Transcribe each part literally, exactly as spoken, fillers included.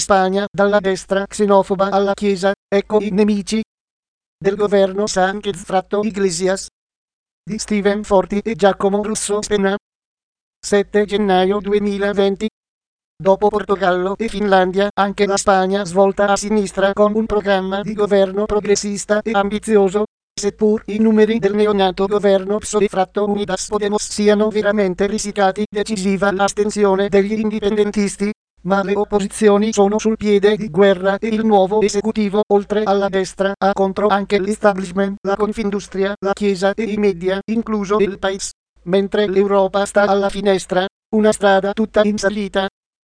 Spagna, dalla destra xenofoba alla Chiesa, ecco i nemici del governo Sánchez fratto Iglesias, di Steven Forti e Giacomo Russo Spenna. sette gennaio duemilaventi. Dopo Portogallo e Finlandia, anche la Spagna svolta a sinistra con un programma di governo progressista e ambizioso. Seppur i numeri del neonato governo P S O E fratto Unidas Podemos siano veramente risicati, decisiva l'astensione degli indipendentisti, ma le opposizioni sono sul piede di guerra e il nuovo esecutivo, oltre alla destra, ha contro anche l'establishment, la Confindustria, la Chiesa e i media, incluso il País. Mentre l'Europa sta alla finestra, una strada tutta in salita.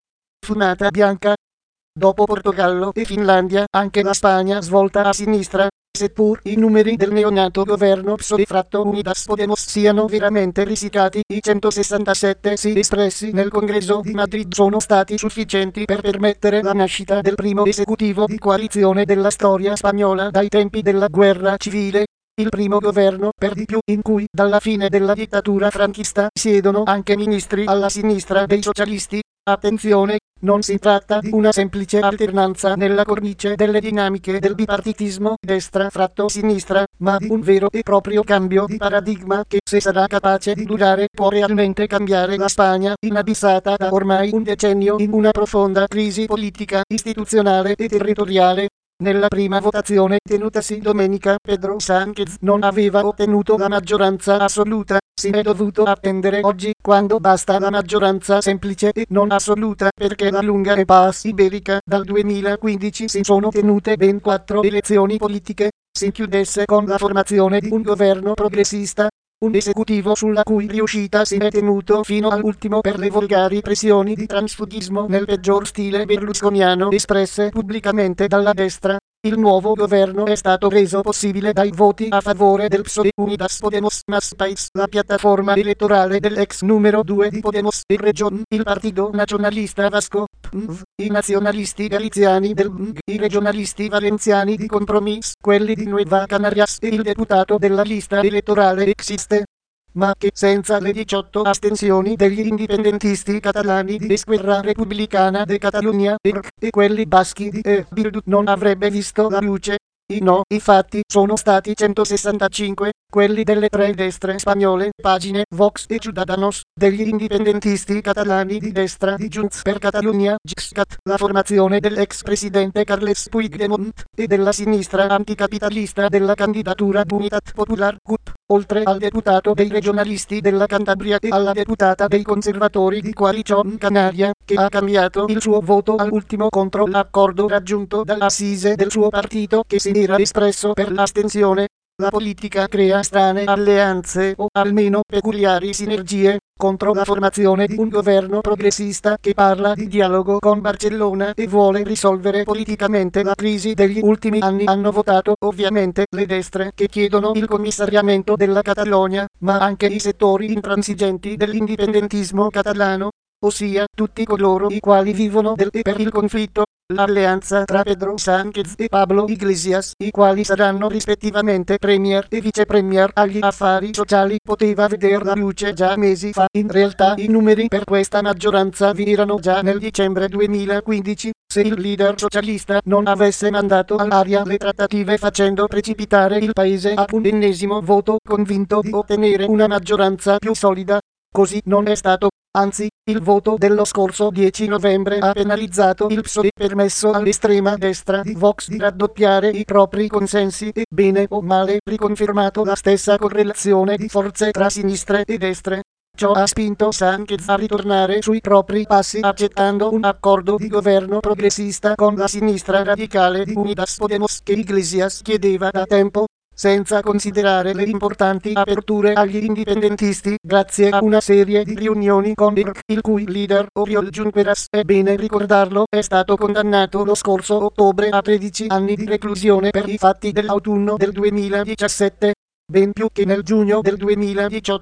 Fumata bianca. Dopo Portogallo e Finlandia, anche la Spagna svolta a sinistra. Seppur i numeri del neonato governo P S O E fratto Unidas Podemos siano veramente risicati, i centosessantasette sì espressi nel Congresso di Madrid sono stati sufficienti per permettere la nascita del primo esecutivo di coalizione della storia spagnola dai tempi della guerra civile. Il primo governo, per di più, in cui, dalla fine della dittatura franchista, siedono anche ministri alla sinistra dei socialisti. Attenzione, non si tratta di una semplice alternanza nella cornice delle dinamiche del bipartitismo destra fratto sinistra, ma di un vero e proprio cambio di paradigma che, se sarà capace di durare, può realmente cambiare la Spagna, inabissata da ormai un decennio in una profonda crisi politica, istituzionale e territoriale. Nella prima votazione tenutasi domenica, Pedro Sánchez non aveva ottenuto la maggioranza assoluta. Si è dovuto attendere oggi, quando basta la maggioranza semplice e non assoluta, perché la lunga impasse iberica dal duemilaquindici si sono tenute ben quattro elezioni politiche, si chiudesse con la formazione di un governo progressista. Un esecutivo sulla cui riuscita si è tenuto fino all'ultimo per le volgari pressioni di transfugismo nel peggior stile berlusconiano espresse pubblicamente dalla destra. Il nuovo governo è stato reso possibile dai voti a favore del P S O E Unidas Podemos Más País, la piattaforma elettorale dell'ex numero due di Podemos e Region, il partito nazionalista vasco, P N V, i nazionalisti galiziani del M G, i regionalisti valenziani di Compromís, quelli di Nueva Canarias e il deputato della lista elettorale Existe. Ma che, senza le diciotto astensioni degli indipendentisti catalani di Esquerra Republicana de Catalunya E R C e quelli baschi di E Bildu, non avrebbe visto la luce. I no, infatti, sono stati centosessantacinque, quelli delle tre destre spagnole, Pagine, Vox e Ciudadanos, degli indipendentisti catalani di destra di Junts per Catalunya, GXCat, la formazione dell'ex presidente Carles Puigdemont, e della sinistra anticapitalista della candidatura d'Unitat Popular, C U P, oltre al deputato dei regionalisti della Cantabria e alla deputata dei conservatori di Coalition Canaria, che ha cambiato il suo voto all'ultimo contro l'accordo raggiunto dall'assise del suo partito che si era espresso per l'astensione. La politica crea strane alleanze o almeno peculiari sinergie contro la formazione di un governo progressista che parla di dialogo con Barcellona e vuole risolvere politicamente la crisi degli ultimi anni. Hanno votato ovviamente le destre che chiedono il commissariamento della Catalogna, ma anche i settori intransigenti dell'indipendentismo catalano, ossia tutti coloro i quali vivono del e per il conflitto. L'alleanza tra Pedro Sánchez e Pablo Iglesias, i quali saranno rispettivamente premier e vicepremier agli affari sociali, poteva vedere la luce già mesi fa. In realtà i numeri per questa maggioranza vi erano già nel dicembre duemilaquindici, se il leader socialista non avesse mandato all'aria le trattative facendo precipitare il paese a un ennesimo voto convinto di ottenere una maggioranza più solida. Così non è stato. Anzi, il voto dello scorso dieci novembre ha penalizzato il P S O E, permesso all'estrema destra di Vox di raddoppiare i propri consensi e, bene o male, riconfermato la stessa correlazione di forze tra sinistre e destre. Ciò ha spinto Sánchez a ritornare sui propri passi accettando un accordo di governo progressista con la sinistra radicale di Unidas Podemos che Iglesias chiedeva da tempo. Senza considerare le importanti aperture agli indipendentisti, grazie a una serie di riunioni con E R C, il cui leader, Oriol Junqueras, è bene ricordarlo, è stato condannato lo scorso ottobre a tredici anni di reclusione per i fatti dell'autunno del duemiladiciassette, ben più che nel giugno del duemiladiciotto,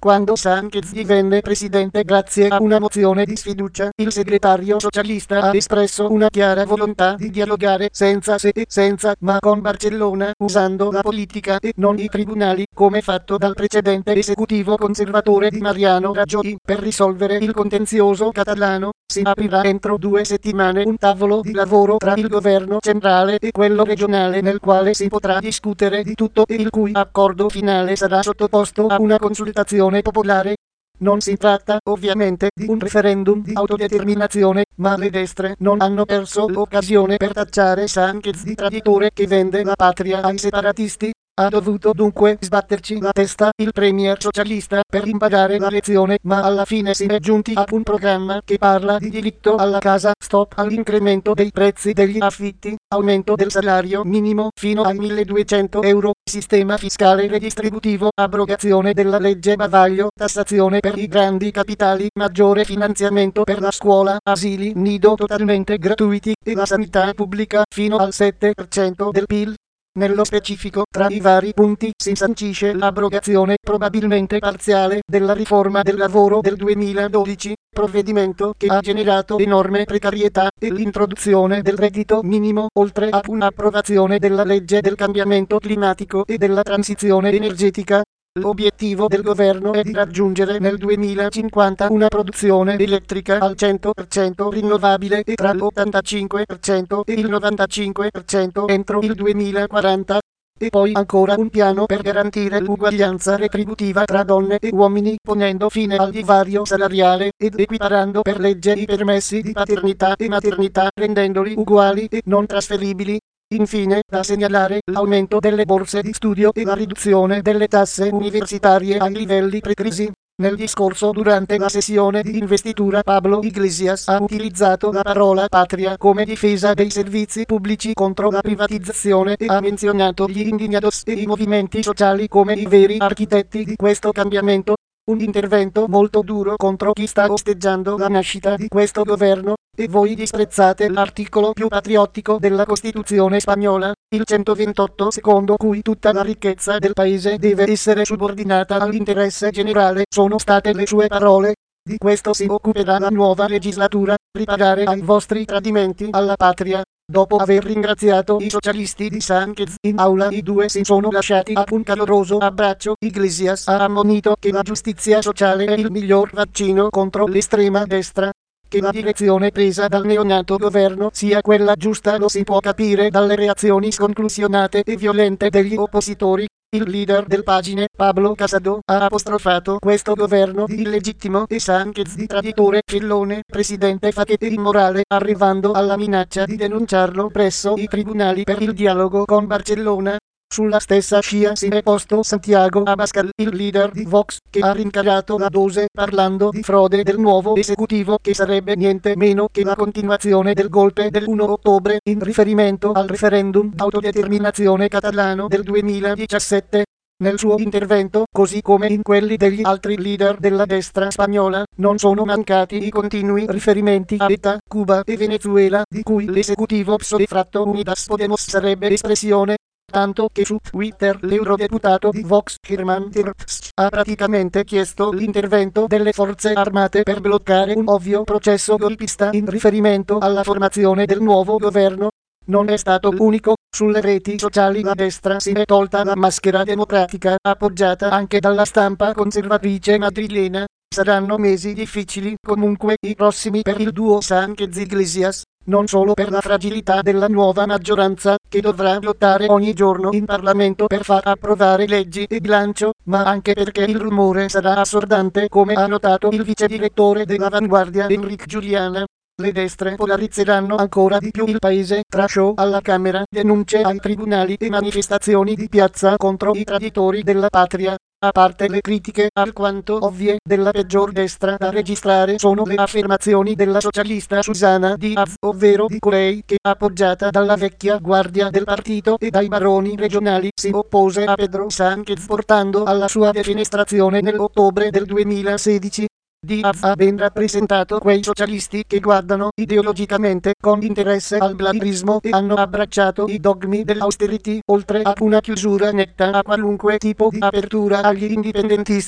Quando Sanchez divenne presidente grazie a una mozione di sfiducia, il segretario socialista ha espresso una chiara volontà di dialogare senza se e senza ma con Barcellona, usando la politica e non i tribunali, come fatto dal precedente esecutivo conservatore di Mariano Rajoy. Per risolvere il contenzioso catalano, si aprirà entro due settimane un tavolo di lavoro tra il governo centrale e quello regionale nel quale si potrà discutere di tutto e il cui accordo finale sarà sottoposto a una consultazione popolare. Non si tratta, ovviamente, di un referendum di autodeterminazione, ma le destre non hanno perso l'occasione per tacciare Sanchez di traditore che vende la patria ai separatisti. Ha dovuto dunque sbatterci la testa il premier socialista per imparare la lezione, ma alla fine si è giunti a un programma che parla di diritto alla casa, stop all'incremento dei prezzi degli affitti, aumento del salario minimo fino ai milleduecento euro, sistema fiscale redistributivo, abrogazione della legge bavaglio, tassazione per i grandi capitali, maggiore finanziamento per la scuola, asili nido totalmente gratuiti e la sanità pubblica fino al sette per cento del P I L. Nello specifico, tra i vari punti si sancisce l'abrogazione, probabilmente parziale, della riforma del lavoro del duemiladodici, provvedimento che ha generato enorme precarietà, e l'introduzione del reddito minimo, oltre a un'approvazione della legge del cambiamento climatico e della transizione energetica. L'obiettivo del governo è di raggiungere nel duemilacinquanta una produzione elettrica al cento per cento rinnovabile e tra l'ottantacinque per cento e il novantacinque per cento entro il duemilaquaranta. E poi ancora un piano per garantire l'uguaglianza retributiva tra donne e uomini, ponendo fine al divario salariale ed equiparando per legge i permessi di paternità e maternità, rendendoli uguali e non trasferibili. Infine, da segnalare l'aumento delle borse di studio e la riduzione delle tasse universitarie ai livelli pre-crisi. Nel discorso durante la sessione di investitura Pablo Iglesias ha utilizzato la parola patria come difesa dei servizi pubblici contro la privatizzazione e ha menzionato gli indignados e i movimenti sociali come i veri architetti di questo cambiamento. Un intervento molto duro contro chi sta osteggiando la nascita di questo governo, e voi disprezzate l'articolo più patriottico della Costituzione spagnola, il centoventotto, secondo cui tutta la ricchezza del paese deve essere subordinata all'interesse generale. Sono state le sue parole. Di questo si occuperà la nuova legislatura, riparare ai vostri tradimenti alla patria. Dopo aver ringraziato i socialisti di Sanchez in aula, i due si sono lasciati a un caloroso abbraccio. Iglesias ha ammonito che la giustizia sociale è il miglior vaccino contro l'estrema destra. Che la direzione presa dal neonato governo sia quella giusta lo si può capire dalle reazioni sconclusionate e violente degli oppositori. Il leader del Pagine, Pablo Casado, ha apostrofato questo governo di illegittimo e Sanchez di traditore, fillone, presidente facchete e immorale, arrivando alla minaccia di denunciarlo presso i tribunali per il dialogo con Barcellona. Sulla stessa scia si è posto Santiago Abascal, il leader di Vox, che ha rincarato la dose parlando di frode del nuovo esecutivo che sarebbe niente meno che la continuazione del golpe del primo ottobre in riferimento al referendum d'autodeterminazione catalano del duemiladiciassette. Nel suo intervento, così come in quelli degli altri leader della destra spagnola, non sono mancati i continui riferimenti a ETA, Cuba e Venezuela, di cui l'esecutivo pseudofratto Unidas Podemos sarebbe espressione. Tanto che su Twitter l'eurodeputato di Vox, Herman Terps, ha praticamente chiesto l'intervento delle forze armate per bloccare un ovvio processo golpista in riferimento alla formazione del nuovo governo. Non è stato l'unico. Sulle reti sociali la destra si è tolta la maschera democratica, appoggiata anche dalla stampa conservatrice madrilena. Saranno mesi difficili comunque i prossimi per il duo Sanchez-Iglesias. Non solo per la fragilità della nuova maggioranza, che dovrà lottare ogni giorno in Parlamento per far approvare leggi e bilancio, ma anche perché il rumore sarà assordante, come ha notato il vice direttore dell'Avanguardia Enric Juliana. Le destre polarizzeranno ancora di più il paese, tra show alla Camera, denunce ai tribunali e manifestazioni di piazza contro i traditori della patria. A parte le critiche alquanto ovvie della peggior destra da registrare sono le affermazioni della socialista Susana Díaz, ovvero di colei che, appoggiata dalla vecchia guardia del partito e dai baroni regionali, si oppose a Pedro Sánchez portando alla sua defenestrazione nell'ottobre del duemilasedici. Díaz ha ben rappresentato quei socialisti che guardano ideologicamente con interesse al blairismo e hanno abbracciato i dogmi dell'austerity, oltre a una chiusura netta a qualunque tipo di apertura agli indipendentisti.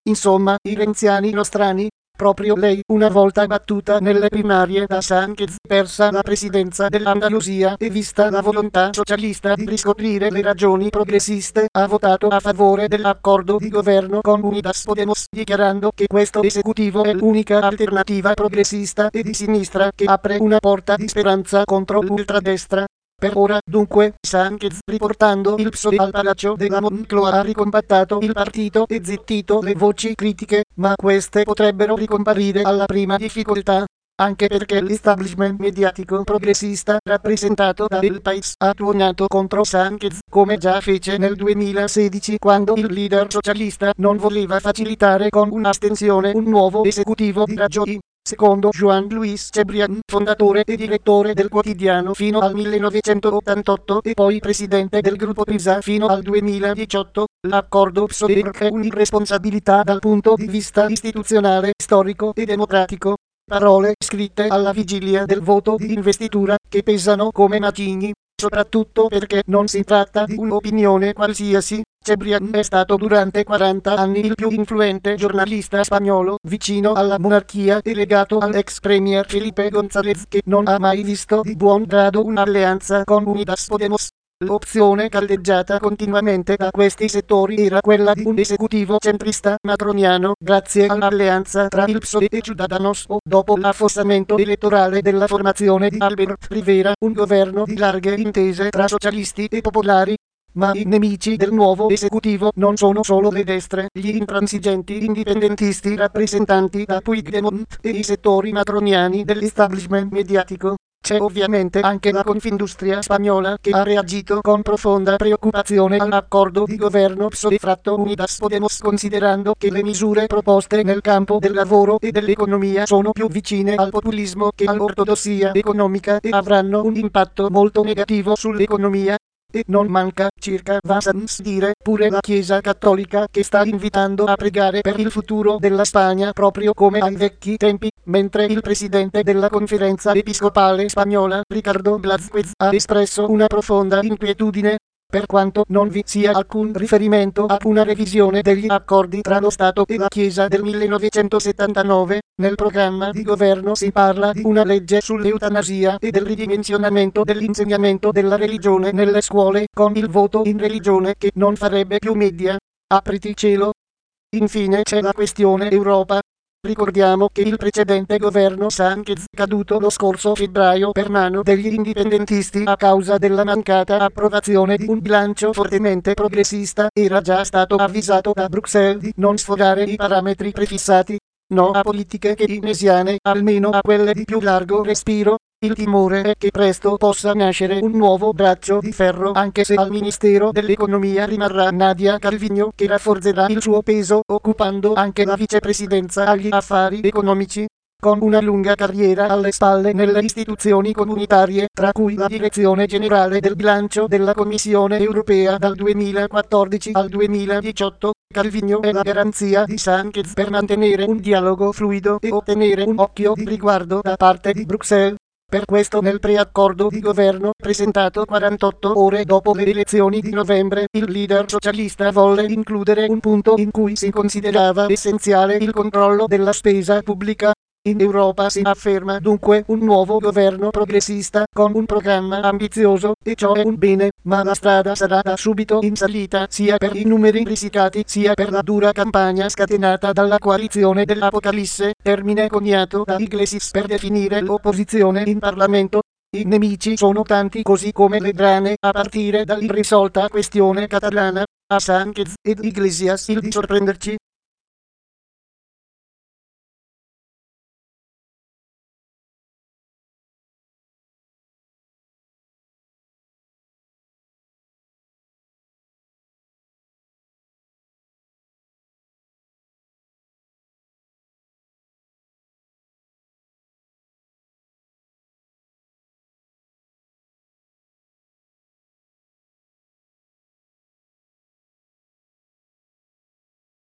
Insomma, i renziani nostrani. Proprio lei, una volta battuta nelle primarie da Sanchez, persa la presidenza dell'Andalusia e vista la volontà socialista di riscoprire le ragioni progressiste, ha votato a favore dell'accordo di governo con Unidas Podemos, dichiarando che questo esecutivo è l'unica alternativa progressista e di sinistra che apre una porta di speranza contro l'ultradestra. Per ora, dunque, Sanchez, riportando il P S O E al Palazzo della Moncloa, ha ricompattato il partito e zittito le voci critiche, ma queste potrebbero ricomparire alla prima difficoltà. Anche perché l'establishment mediatico progressista rappresentato da El País ha tuonato contro Sanchez, come già fece nel duemilasedici quando il leader socialista non voleva facilitare con un'astensione un nuovo esecutivo di ragioni. Secondo Juan Luis Cebrián, fondatore e direttore del quotidiano fino al millenovecentottantotto e poi presidente del gruppo Prisa fino al duemiladiciotto, l'accordo P S O E è un'irresponsabilità dal punto di vista istituzionale, storico e democratico. Parole scritte alla vigilia del voto di investitura, che pesano come macigni, soprattutto perché non si tratta di un'opinione qualsiasi. Cebrián è stato durante quaranta anni il più influente giornalista spagnolo vicino alla monarchia e legato all'ex premier Felipe González, che non ha mai visto di buon grado un'alleanza con Unidas Podemos. L'opzione caldeggiata continuamente da questi settori era quella di un esecutivo centrista macroniano, grazie all'alleanza tra il P S O E e Ciudadanos o, dopo l'affossamento elettorale della formazione di Albert Rivera, un governo di larghe intese tra socialisti e popolari. Ma i nemici del nuovo esecutivo non sono solo le destre, gli intransigenti indipendentisti rappresentanti da Puigdemont e i settori macroniani dell'establishment mediatico. C'è ovviamente anche la Confindustria spagnola che ha reagito con profonda preoccupazione all'accordo di governo P S O E fratto Unidas Podemos, considerando che le misure proposte nel campo del lavoro e dell'economia sono più vicine al populismo che all'ortodossia economica e avranno un impatto molto negativo sull'economia. E non manca, circa Vassans dire, pure la Chiesa Cattolica che sta invitando a pregare per il futuro della Spagna proprio come ai vecchi tempi, mentre il presidente della conferenza episcopale spagnola, Ricardo Blázquez, ha espresso una profonda inquietudine. Per quanto non vi sia alcun riferimento a una revisione degli accordi tra lo Stato e la Chiesa del millenovecentosettantanove, nel programma di governo si parla di una legge sull'eutanasia e del ridimensionamento dell'insegnamento della religione nelle scuole, con il voto in religione che non farebbe più media. Apriti cielo. Infine c'è la questione Europa. Ricordiamo che il precedente governo Sanchez, caduto lo scorso febbraio per mano degli indipendentisti a causa della mancata approvazione di un bilancio fortemente progressista, era già stato avvisato da Bruxelles di non sfogare i parametri prefissati. No a politiche keynesiane, almeno a quelle di più largo respiro. Il timore è che presto possa nascere un nuovo braccio di ferro, anche se al Ministero dell'Economia rimarrà Nadia Calviño, che rafforzerà il suo peso occupando anche la vicepresidenza agli affari economici. Con una lunga carriera alle spalle nelle istituzioni comunitarie, tra cui la direzione generale del bilancio della Commissione europea dal duemilaquattordici al duemiladiciotto, Calviño è la garanzia di Sanchez per mantenere un dialogo fluido e ottenere un occhio di riguardo da parte di Bruxelles. Per questo nel preaccordo di governo, presentato quarantotto ore dopo le elezioni di novembre, il leader socialista volle includere un punto in cui si considerava essenziale il controllo della spesa pubblica. In Europa si afferma dunque un nuovo governo progressista con un programma ambizioso, e ciò è un bene, ma la strada sarà da subito in salita sia per i numeri risicati sia per la dura campagna scatenata dalla coalizione dell'Apocalisse, termine coniato da Iglesias per definire l'opposizione in Parlamento. I nemici sono tanti così come le grane, a partire dall'irrisolta questione catalana. A Sanchez ed Iglesias il di sorprenderci